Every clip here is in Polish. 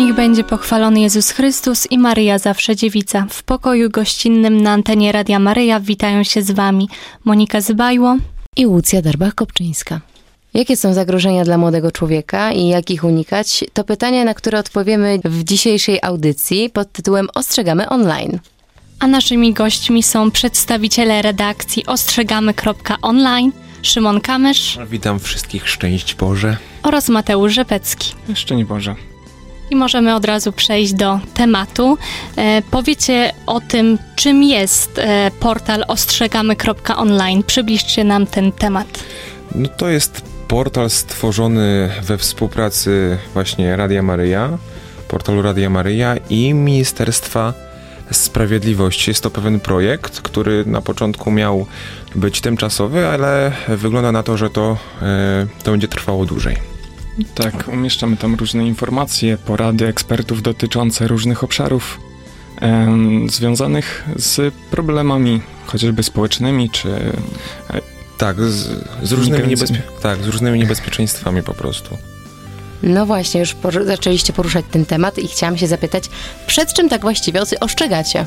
Niech będzie pochwalony Jezus Chrystus i Maryja zawsze dziewica. W pokoju gościnnym na antenie Radia Maryja witają się z Wami Monika Zybajło i Łucja Darbach-Kopczyńska. Jakie są zagrożenia dla młodego człowieka i jak ich unikać? To pytania, na które odpowiemy w dzisiejszej audycji pod tytułem Ostrzegamy online. A naszymi gośćmi są przedstawiciele redakcji ostrzegamy.online, Szymon Kamysz. Witam wszystkich, szczęść Boże. Oraz Mateusz Rzepecki. Szczęść Boże. I możemy od razu przejść do tematu. Powiecie o tym, czym jest portal ostrzegamy.online. Przybliżcie nam ten temat. No to jest portal stworzony we współpracy właśnie Radia Maryja, portalu Radia Maryja i Ministerstwa Sprawiedliwości. Jest to pewien projekt, który na początku miał być tymczasowy, ale wygląda na to, że to będzie trwało dłużej. Tak, umieszczamy tam różne informacje, porady ekspertów dotyczące różnych obszarów związanych z problemami chociażby społecznymi, czy tak, z różnymi niebezpieczeństwami po prostu. No właśnie, już zaczęliście poruszać ten temat i chciałam się zapytać, przed czym tak właściwie ostrzegacie?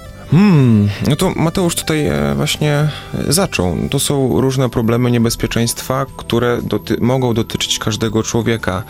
No to Mateusz tutaj właśnie zaczął. To są różne problemy, niebezpieczeństwa, które mogą dotyczyć każdego człowieka.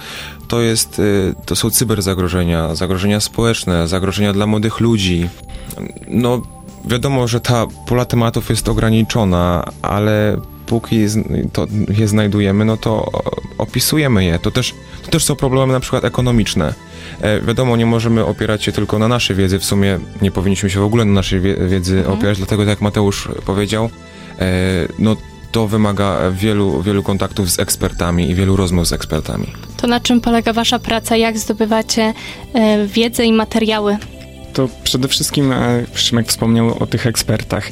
To są cyberzagrożenia, zagrożenia społeczne, zagrożenia dla młodych ludzi. No wiadomo, że ta pula tematów jest ograniczona, ale póki je znajdujemy, no to opisujemy je. To też są problemy na przykład ekonomiczne. Wiadomo, nie możemy opierać się tylko na naszej wiedzy, w sumie nie powinniśmy się w ogóle na naszej wiedzy opierać, dlatego tak jak Mateusz powiedział, no to wymaga wielu kontaktów z ekspertami i wielu rozmów z ekspertami. To na czym polega wasza praca? Jak zdobywacie wiedzę i materiały? To przede wszystkim Szymek wspomniał o tych ekspertach.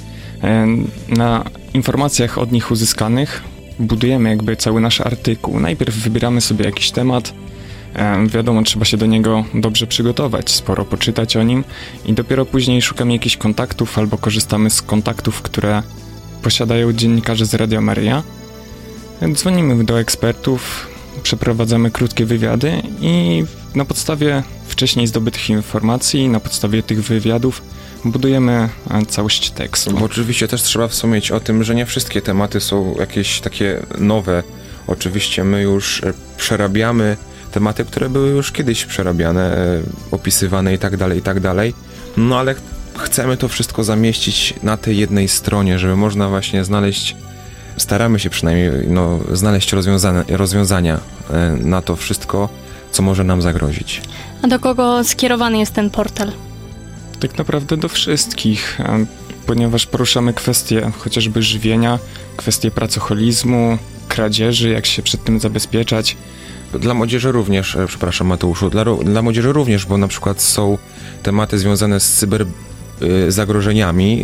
Na informacjach od nich uzyskanych budujemy jakby cały nasz artykuł. Najpierw wybieramy sobie jakiś temat, wiadomo, trzeba się do niego dobrze przygotować, sporo poczytać o nim i dopiero później szukamy jakichś kontaktów albo korzystamy z kontaktów, które posiadają dziennikarze z Radia Maryja. Dzwonimy do ekspertów, przeprowadzamy krótkie wywiady i na podstawie wcześniej zdobytych informacji, na podstawie tych wywiadów budujemy całość tekstu. Bo oczywiście też trzeba wspomnieć o tym, że nie wszystkie tematy są jakieś takie nowe. Oczywiście my już przerabiamy tematy, które były już kiedyś przerabiane, opisywane i tak dalej. No ale chcemy to wszystko zamieścić na tej jednej stronie, żeby można właśnie staramy się przynajmniej znaleźć rozwiązania na to wszystko, co może nam zagrozić. A do kogo skierowany jest ten portal? Tak naprawdę do wszystkich, ponieważ poruszamy kwestie chociażby żywienia, kwestie pracoholizmu, kradzieży, jak się przed tym zabezpieczać. Dla młodzieży również, przepraszam Mateuszu, dla młodzieży również, bo na przykład są tematy związane z cyberzagrożeniami,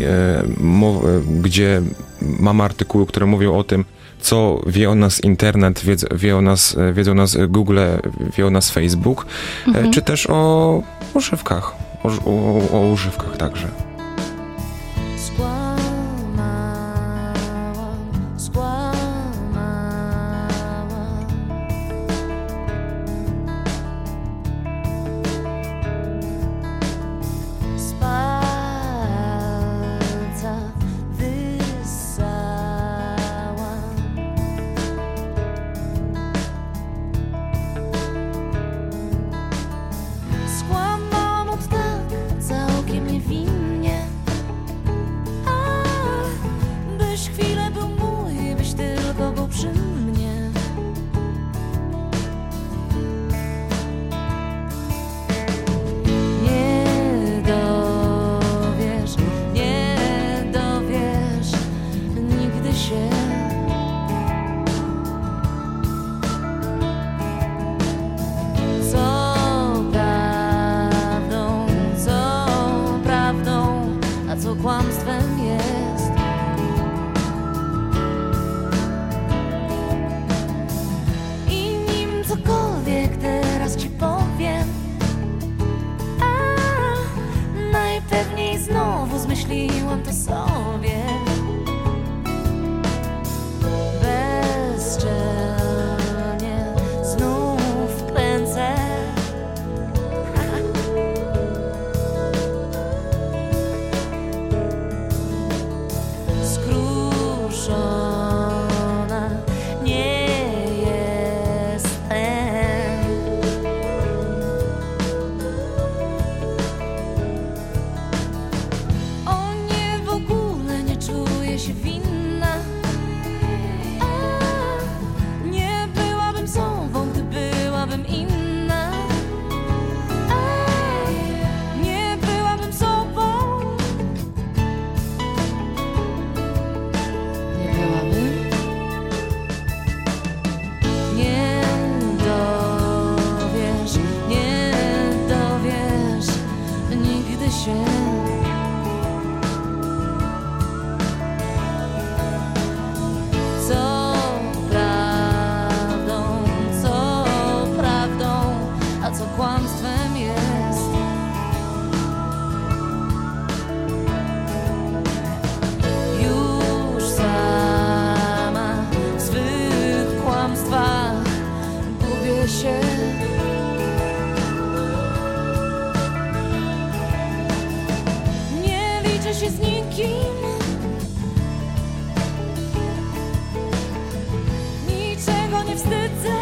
gdzie mamy artykuły, które mówią o tym, co wie o nas internet, wiedzą o nas Google, wie o nas Facebook, czy też o używkach, o używkach także. Zmyśliłam to sobie bezczelnie, znów kręcę wstydzę.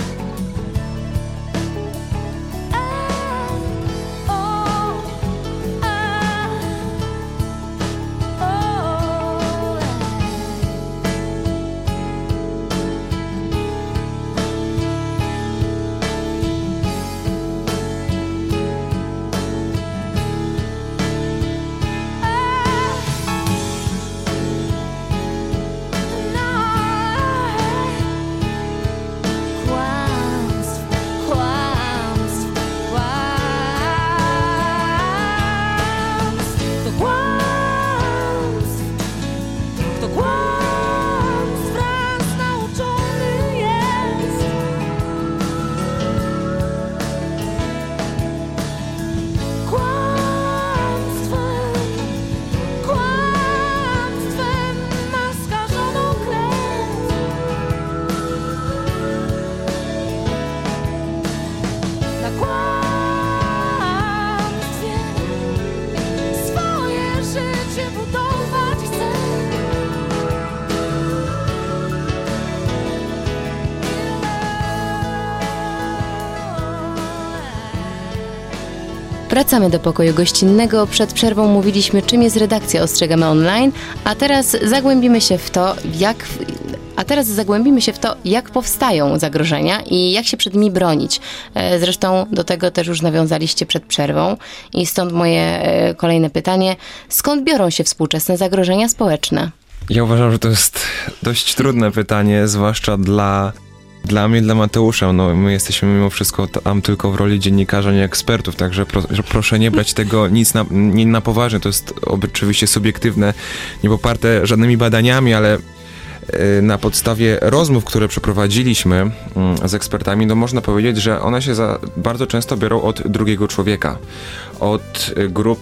Wracamy do pokoju gościnnego. Przed przerwą mówiliśmy, czym jest redakcja Ostrzegamy Online, a teraz zagłębimy się w to, jak powstają zagrożenia i jak się przed nimi bronić. Zresztą do tego też już nawiązaliście przed przerwą i stąd moje kolejne pytanie. Skąd biorą się współczesne zagrożenia społeczne? Ja uważam, że to jest dość trudne pytanie, zwłaszcza dla mnie, dla Mateusza. No, my jesteśmy mimo wszystko tam tylko w roli dziennikarza, nie ekspertów, także proszę nie brać tego nie na poważnie. To jest oczywiście subiektywne, nie poparte żadnymi badaniami, ale na podstawie rozmów, które przeprowadziliśmy z ekspertami, no można powiedzieć, że one się bardzo często biorą od drugiego człowieka, od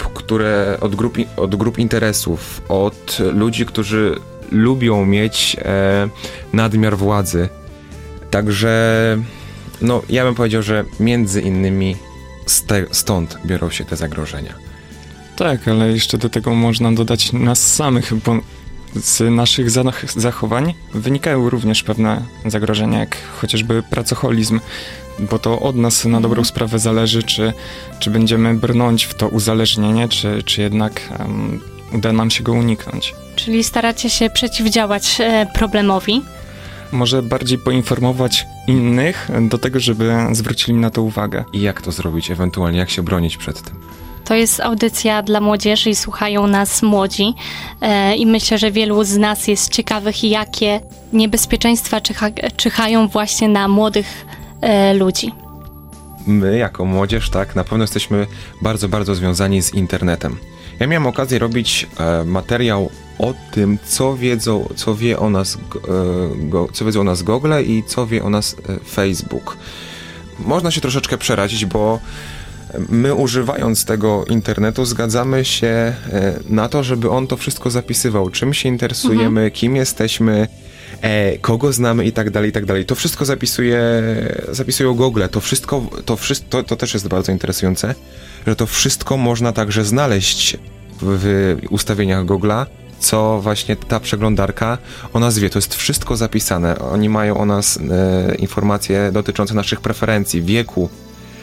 grup interesów, od ludzi, którzy lubią mieć nadmiar władzy. Także, no, ja bym powiedział, że między innymi stąd biorą się te zagrożenia. Tak, ale jeszcze do tego można dodać nas samych, bo z naszych zachowań wynikają również pewne zagrożenia, jak chociażby pracoholizm, bo to od nas na dobrą sprawę zależy, czy będziemy brnąć w to uzależnienie, czy jednak uda nam się go uniknąć. Czyli staracie się przeciwdziałać problemowi? Może bardziej poinformować innych do tego, żeby zwrócili na to uwagę. I jak to zrobić, ewentualnie jak się bronić przed tym? To jest audycja dla młodzieży i słuchają nas młodzi i myślę, że wielu z nas jest ciekawych, jakie niebezpieczeństwa czyhają właśnie na młodych ludzi. My jako młodzież, tak, na pewno jesteśmy bardzo, bardzo związani z internetem. Ja miałem okazję robić materiał o tym, co wie o nas Google i co wie o nas Facebook. Można się troszeczkę przerazić, bo my, używając tego internetu, zgadzamy się na to, żeby on to wszystko zapisywał. Czym się interesujemy, kim jesteśmy, kogo znamy i tak dalej, i tak dalej. To wszystko zapisują Google. To też jest bardzo interesujące, że to wszystko można także znaleźć w ustawieniach Google'a, co właśnie ta przeglądarka o nas wie. To jest wszystko zapisane. Oni mają o nas informacje dotyczące naszych preferencji, wieku,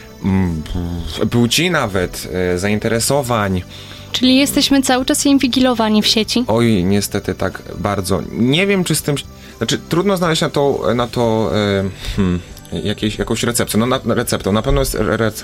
płci nawet, zainteresowań. Czyli jesteśmy cały czas inwigilowani w sieci? Oj, niestety tak bardzo. Nie wiem, czy z tym... Znaczy, trudno znaleźć na to jakąś receptę. Na pewno jest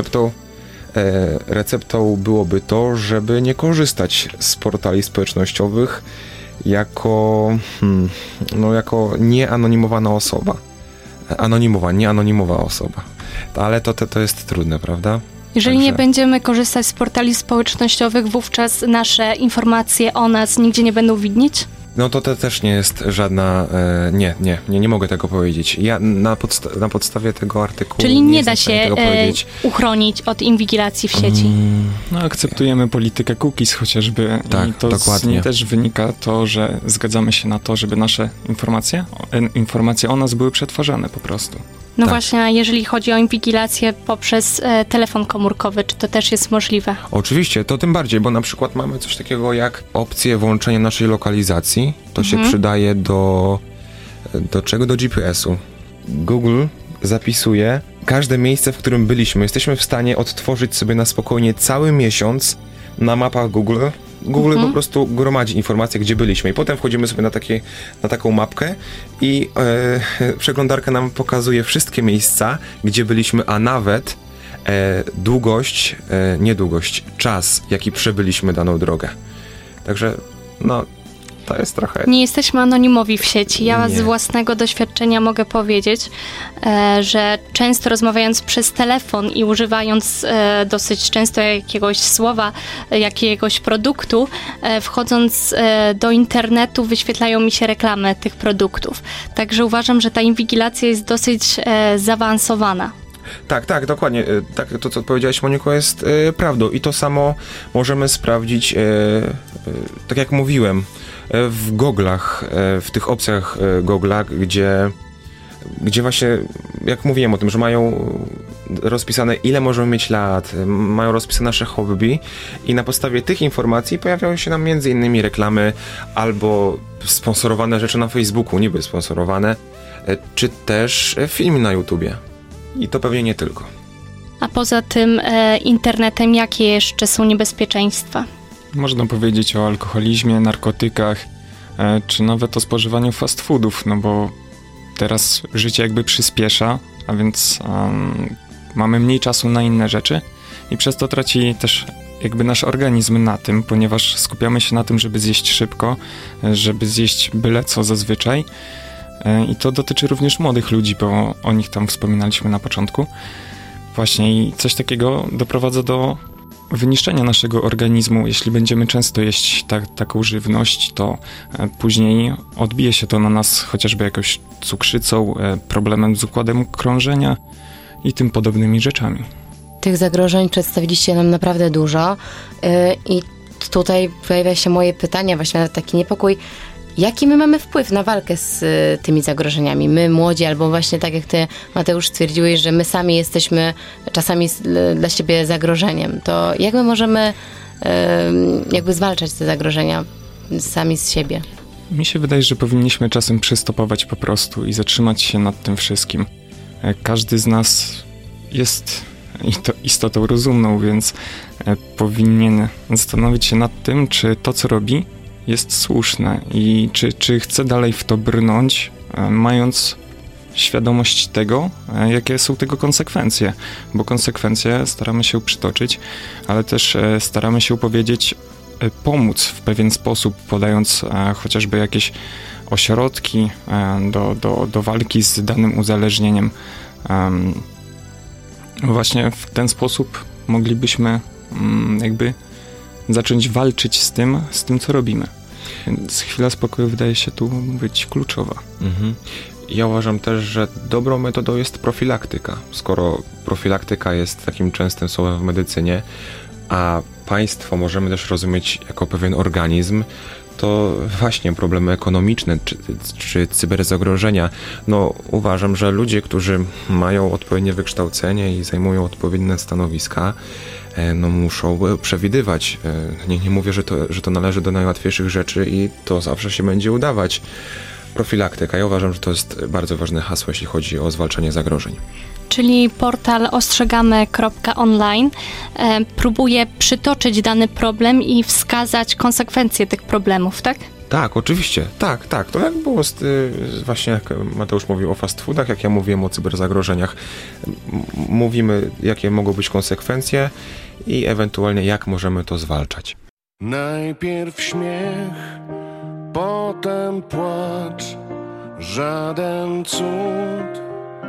receptą byłoby to, żeby nie korzystać z portali społecznościowych jako nieanonimowana osoba. Nieanonimowa osoba. Ale to jest trudne, prawda? Jeżeli nie będziemy korzystać z portali społecznościowych, wówczas nasze informacje o nas nigdzie nie będą widnieć? No to też nie jest żadna... Nie mogę tego powiedzieć. Ja na podstawie tego artykułu... Czyli nie da się uchronić od inwigilacji w sieci? No, akceptujemy politykę cookies chociażby. Tak, i to dokładnie. Z niej też wynika to, że zgadzamy się na to, żeby nasze informacje o nas były przetwarzane po prostu. No tak. Właśnie, a jeżeli chodzi o inwigilację poprzez telefon komórkowy, czy to też jest możliwe? Oczywiście, to tym bardziej, bo na przykład mamy coś takiego jak opcję włączenia naszej lokalizacji. To się przydaje do czego? Do GPS-u. Google zapisuje każde miejsce, w którym byliśmy. Jesteśmy w stanie odtworzyć sobie na spokojnie cały miesiąc na mapach Google. Google po prostu gromadzi informacje, gdzie byliśmy i potem wchodzimy sobie na taką mapkę i przeglądarka nam pokazuje wszystkie miejsca, gdzie byliśmy, a nawet czas, jaki przebyliśmy daną drogę. Także, to jest trochę... Nie jesteśmy anonimowi w sieci. Ja Nie. z własnego doświadczenia mogę powiedzieć, że często rozmawiając przez telefon i używając dosyć często jakiegoś słowa, jakiegoś produktu, wchodząc do internetu wyświetlają mi się reklamy tych produktów. Także uważam, że ta inwigilacja jest dosyć zaawansowana. Tak, dokładnie. Tak, to, co powiedziałaś, Moniko, jest prawdą. I to samo możemy sprawdzić, tak jak mówiłem, w goglach, w tych opcjach Google'a, gdzie właśnie, jak mówiłem o tym, że mają rozpisane, ile możemy mieć lat, mają rozpisane nasze hobby i na podstawie tych informacji pojawiają się nam między innymi reklamy albo sponsorowane rzeczy na Facebooku, niby sponsorowane, czy też filmy na YouTubie. I to pewnie nie tylko. A poza tym internetem, jakie jeszcze są niebezpieczeństwa? Można powiedzieć o alkoholizmie, narkotykach, czy nawet o spożywaniu fast foodów, bo teraz życie jakby przyspiesza, a więc mamy mniej czasu na inne rzeczy i przez to traci też jakby nasz organizm na tym, ponieważ skupiamy się na tym, żeby zjeść szybko, żeby zjeść byle co zazwyczaj. I to dotyczy również młodych ludzi, bo o nich tam wspominaliśmy na początku. Właśnie i coś takiego doprowadza do wyniszczenia naszego organizmu. Jeśli będziemy często jeść taką żywność, to później odbije się to na nas chociażby jakąś cukrzycą, problemem z układem krążenia i tym podobnymi rzeczami. Tych zagrożeń przedstawiliście nam naprawdę dużo i tutaj pojawia się moje pytanie, właśnie nawet taki niepokój. Jaki my mamy wpływ na walkę z tymi zagrożeniami? My młodzi, albo właśnie tak jak ty, Mateusz, stwierdziłeś, że my sami jesteśmy czasami dla siebie zagrożeniem. To jak my możemy jakby zwalczać te zagrożenia sami z siebie? Mi się wydaje, że powinniśmy czasem przystopować po prostu i zatrzymać się nad tym wszystkim. Każdy z nas jest istotą rozumną, więc powinien zastanowić się nad tym, czy to, co robi, jest słuszne i czy chce dalej w to brnąć, mając świadomość tego, jakie są tego konsekwencje, bo konsekwencje staramy się przytoczyć, ale też staramy się pomóc w pewien sposób, podając chociażby jakieś ośrodki do walki z danym uzależnieniem. Właśnie w ten sposób moglibyśmy jakby zacząć walczyć z tym, co robimy. Więc chwila spokoju wydaje się tu być kluczowa. Mhm. Ja uważam też, że dobrą metodą jest profilaktyka. Skoro profilaktyka jest takim częstym słowem w medycynie, a państwo możemy też rozumieć jako pewien organizm, to właśnie problemy ekonomiczne czy cyberzagrożenia. Uważam, że ludzie, którzy mają odpowiednie wykształcenie i zajmują odpowiednie stanowiska, muszą przewidywać. Nie mówię, że to należy do najłatwiejszych rzeczy i to zawsze się będzie udawać. Profilaktyka. Ja uważam, że to jest bardzo ważne hasło, jeśli chodzi o zwalczanie zagrożeń. Czyli portal ostrzegamy.online próbuje przytoczyć dany problem i wskazać konsekwencje tych problemów, tak? Tak, oczywiście. Tak. To jak było właśnie jak Mateusz mówił o fast foodach, jak ja mówiłem o cyberzagrożeniach. Mówimy, jakie mogą być konsekwencje i ewentualnie jak możemy to zwalczać. Najpierw śmiech, potem płacz, żaden cud.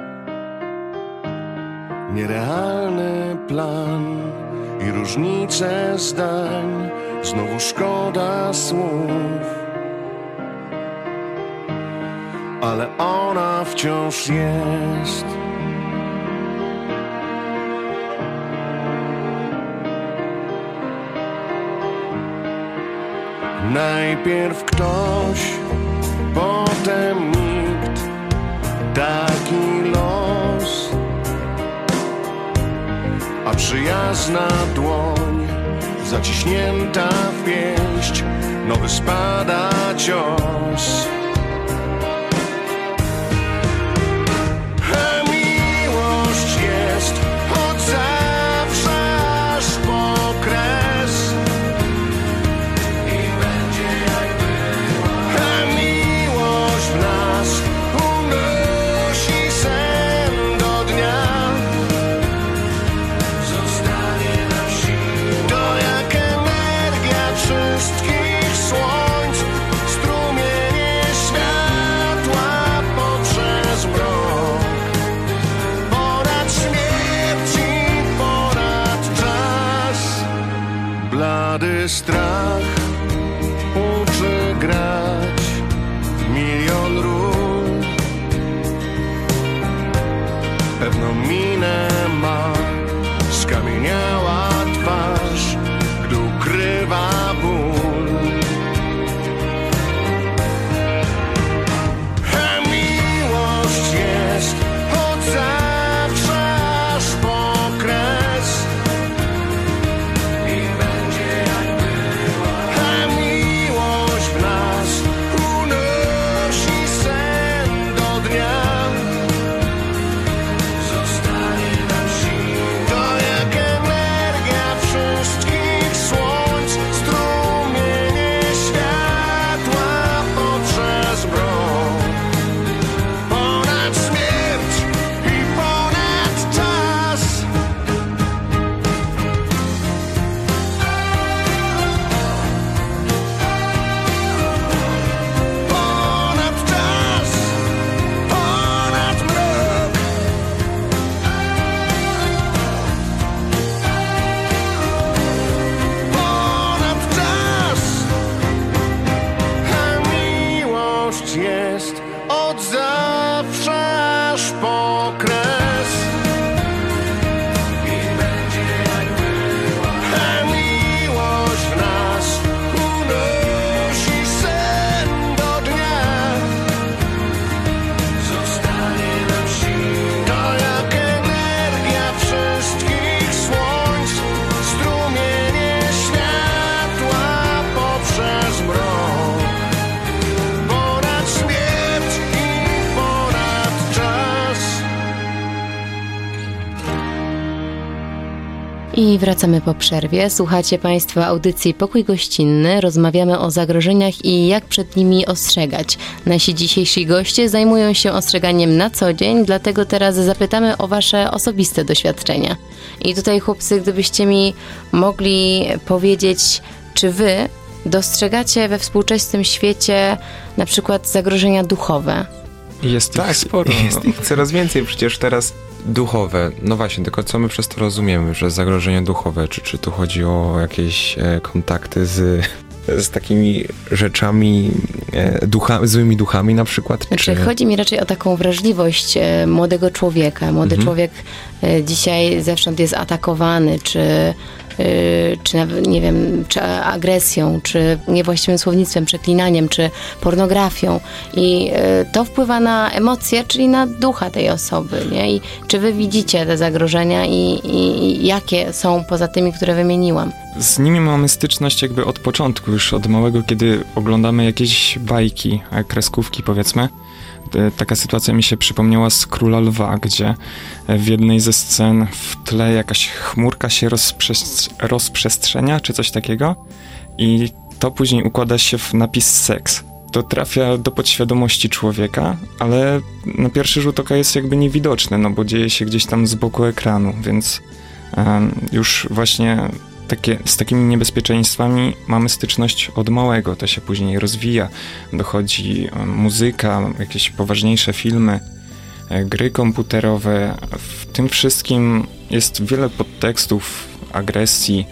Nierealny plan i różnice zdań, znowu szkoda słów. Ale ona wciąż jest. Najpierw ktoś, potem nikt, taki los. A przyjazna dłoń, zaciśnięta w pięść, nowy spada cios. dnia. Zostanie na wsi. To jak energia wszystkich słońc, strumienie światła poprzez mrok. Ponad śmierć i ponad czas. Ponad czas, ponad mrok. Ponad czas, a miłość jest od zawsze aż po kres. I będzie jak była. A miłość w nas unosi sen do dnia. Zostanie na wsi. To jak energia wszystkich słońc, strumienie światła poprzez mrok. Ponad śmierć i ponad czas. I wracamy po przerwie. Słuchacie Państwo audycji Pokój Gościnny. Rozmawiamy o zagrożeniach i jak przed nimi ostrzegać. Nasi dzisiejsi goście zajmują się ostrzeganiem na co dzień, dlatego teraz zapytamy o Wasze osobiste doświadczenia. I tutaj, chłopcy, gdybyście mi mogli powiedzieć, czy Wy dostrzegacie we współczesnym świecie na przykład zagrożenia duchowe? Jest ich sporo. Jest ich coraz więcej przecież teraz. Duchowe, no właśnie, tylko co my przez to rozumiemy, że zagrożenia duchowe, czy tu chodzi o jakieś kontakty z takimi rzeczami, złymi duchami na przykład? Znaczy, chodzi mi raczej o taką wrażliwość młodego człowieka. Młody człowiek dzisiaj zewsząd jest atakowany, czy nawet, nie wiem, czy agresją, czy niewłaściwym słownictwem, przeklinaniem, czy pornografią. I to wpływa na emocje, czyli na ducha tej osoby, nie? I czy wy widzicie te zagrożenia i jakie są poza tymi, które wymieniłam? Z nimi mamy styczność jakby od początku, już od małego, kiedy oglądamy jakieś bajki, kreskówki powiedzmy. Taka sytuacja mi się przypomniała z Króla Lwa, gdzie w jednej ze scen w tle jakaś chmurka się rozprzestrzenia, czy coś takiego, i to później układa się w napis seks. To trafia do podświadomości człowieka, ale na pierwszy rzut oka jest jakby niewidoczne, no bo dzieje się gdzieś tam z boku ekranu, więc już właśnie z takimi niebezpieczeństwami mamy styczność od małego, to się później rozwija, dochodzi muzyka, jakieś poważniejsze filmy, gry komputerowe. W tym wszystkim jest wiele podtekstów, agresji,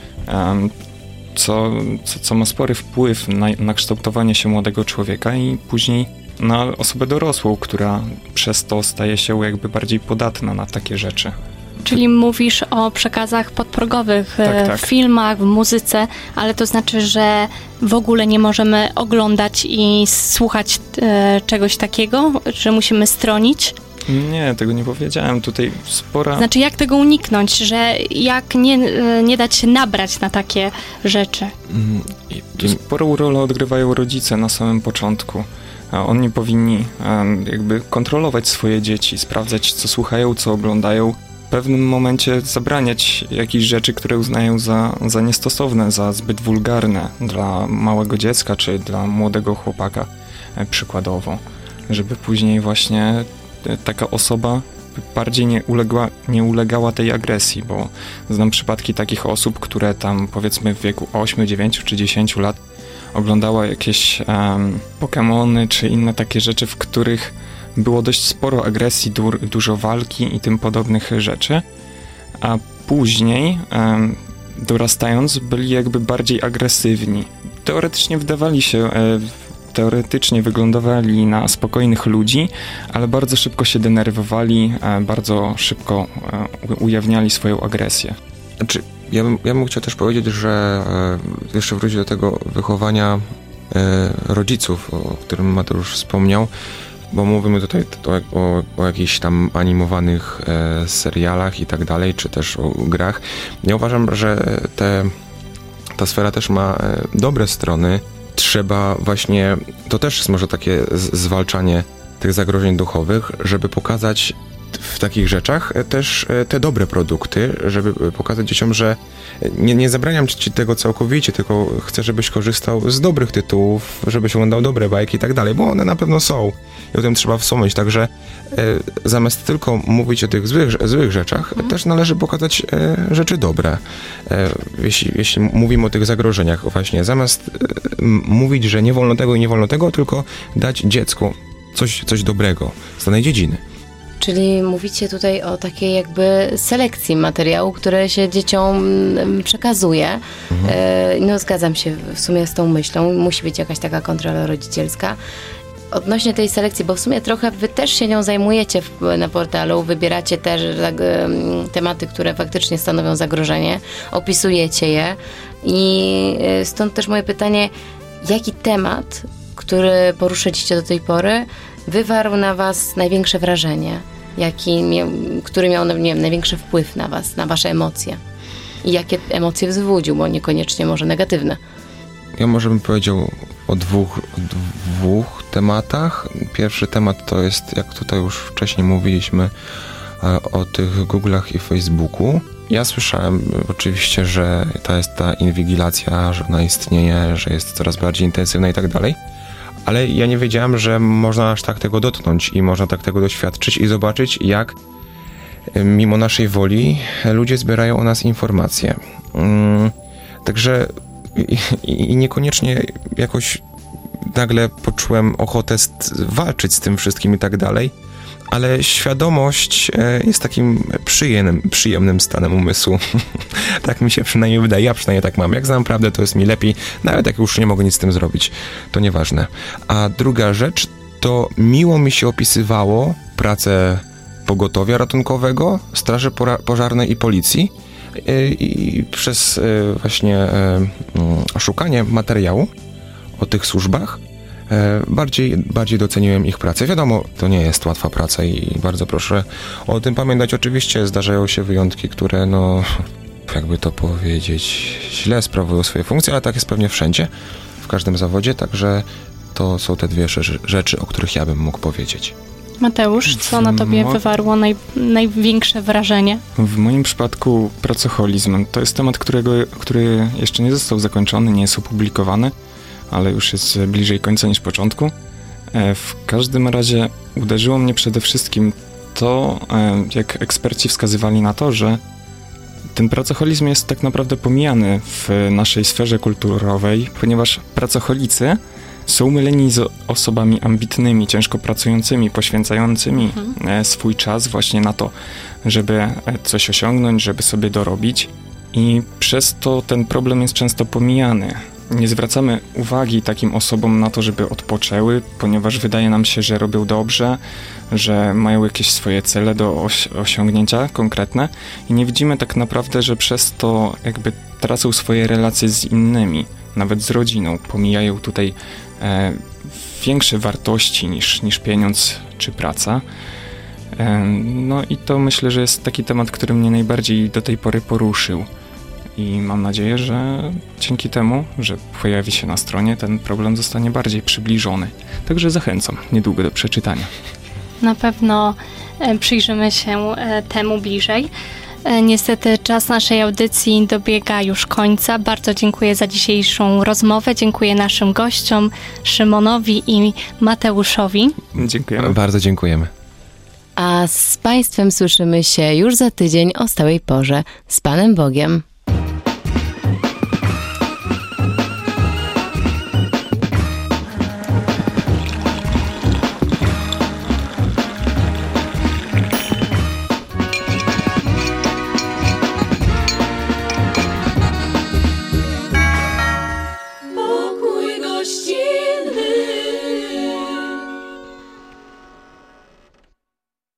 co ma spory wpływ na kształtowanie się młodego człowieka i później na osobę dorosłą, która przez to staje się jakby bardziej podatna na takie rzeczy. Czyli mówisz o przekazach podprogowych Tak. w filmach, w muzyce, ale to znaczy, że w ogóle nie możemy oglądać i słuchać czegoś takiego, że musimy stronić? Nie, tego nie powiedziałem. Tutaj spora... Znaczy, jak tego uniknąć, że jak nie dać się nabrać na takie rzeczy? Tu sporą rolę odgrywają rodzice na samym początku. Oni powinni jakby kontrolować swoje dzieci, sprawdzać, co słuchają, co oglądają. W pewnym momencie zabraniać jakichś rzeczy, które uznają za niestosowne, za zbyt wulgarne dla małego dziecka czy dla młodego chłopaka przykładowo, żeby później właśnie taka osoba bardziej nie ulegała tej agresji, bo znam przypadki takich osób, które tam powiedzmy w wieku 8, 9 czy 10 lat oglądała jakieś Pokemony czy inne takie rzeczy, w których było dość sporo agresji, dużo walki i tym podobnych rzeczy, a później dorastając byli jakby bardziej agresywni. Teoretycznie wyglądali na spokojnych ludzi, ale bardzo szybko się denerwowali, bardzo szybko ujawniali swoją agresję. Znaczy, ja bym chciał też powiedzieć, że jeszcze wrócić do tego wychowania rodziców, o którym Mateusz wspomniał, bo mówimy tutaj o jakichś tam animowanych serialach i tak dalej, czy też o grach. Ja uważam, że ta sfera też ma dobre strony. Trzeba właśnie, to też jest może takie zwalczanie tych zagrożeń duchowych, żeby pokazać w takich rzeczach też te dobre produkty, żeby pokazać dzieciom, że nie zabraniam ci tego całkowicie, tylko chcę, żebyś korzystał z dobrych tytułów, żebyś oglądał dobre bajki i tak dalej, bo one na pewno są i o tym trzeba wspomnieć, także zamiast tylko mówić o tych złych rzeczach, też należy pokazać rzeczy dobre. Jeśli mówimy o tych zagrożeniach właśnie, zamiast mówić, że nie wolno tego i nie wolno tego, tylko dać dziecku coś dobrego z danej dziedziny. Czyli mówicie tutaj o takiej jakby selekcji materiału, które się dzieciom przekazuje. No zgadzam się w sumie z tą myślą. Musi być jakaś taka kontrola rodzicielska. Odnośnie tej selekcji, bo w sumie trochę wy też się nią zajmujecie na portalu, wybieracie też tematy, które faktycznie stanowią zagrożenie, opisujecie je i stąd też moje pytanie, jaki temat, który poruszyliście do tej pory, wywarł na was największe wrażenie? Który miał, nie wiem, największy wpływ na was, na wasze emocje? I jakie emocje wzbudził, bo niekoniecznie może negatywne? Ja może bym powiedział o dwóch tematach. Pierwszy temat to jest, jak tutaj już wcześniej mówiliśmy, o tych Google'ach i Facebooku. Ja słyszałem oczywiście, że to jest ta inwigilacja, że ona istnieje, że jest coraz bardziej intensywna i tak dalej. Ale ja nie wiedziałem, że można aż tak tego dotknąć i można tak tego doświadczyć i zobaczyć, jak mimo naszej woli ludzie zbierają o nas informacje. Także i niekoniecznie jakoś nagle poczułem ochotę walczyć z tym wszystkim i tak dalej, ale świadomość jest takim przyjemnym stanem umysłu. Tak mi się przynajmniej wydaje, ja przynajmniej tak mam. Jak znam prawdę, to jest mi lepiej, nawet jak już nie mogę nic z tym zrobić, to nieważne. A druga rzecz, to miło mi się opisywało pracę pogotowia ratunkowego, straży pożarnej i policji i przez właśnie szukanie materiału o tych służbach bardziej doceniłem ich pracę. Wiadomo, to nie jest łatwa praca i bardzo proszę o tym pamiętać. Oczywiście zdarzają się wyjątki, które, no, jakby to powiedzieć, źle sprawują swoje funkcje, ale tak jest pewnie wszędzie, w każdym zawodzie, także to są te dwie rzeczy, o których ja bym mógł powiedzieć. Mateusz, co na tobie wywarło największe wrażenie? W moim przypadku pracoholizm. To jest temat, który jeszcze nie został zakończony, nie jest opublikowany, ale już jest bliżej końca niż początku. W każdym razie uderzyło mnie przede wszystkim to, jak eksperci wskazywali na to, że ten pracoholizm jest tak naprawdę pomijany w naszej sferze kulturowej, ponieważ pracocholicy są myleni z osobami ambitnymi, ciężko pracującymi, poświęcającymi swój czas właśnie na to, żeby coś osiągnąć, żeby sobie dorobić i przez to ten problem jest często pomijany. Nie zwracamy uwagi takim osobom na to, żeby odpoczęły, ponieważ wydaje nam się, że robią dobrze, że mają jakieś swoje cele do osiągnięcia konkretne i nie widzimy tak naprawdę, że przez to jakby tracą swoje relacje z innymi, nawet z rodziną. Pomijają tutaj większe wartości niż pieniądz czy praca. No i to myślę, że jest taki temat, który mnie najbardziej do tej pory poruszył. I mam nadzieję, że dzięki temu, że pojawi się na stronie, ten problem zostanie bardziej przybliżony. Także zachęcam niedługo do przeczytania. Na pewno przyjrzymy się temu bliżej. Niestety czas naszej audycji dobiega już końca. Bardzo dziękuję za dzisiejszą rozmowę. Dziękuję naszym gościom, Szymonowi i Mateuszowi. Dziękujemy. Bardzo dziękujemy. A z Państwem słyszymy się już za tydzień o stałej porze. Z Panem Bogiem.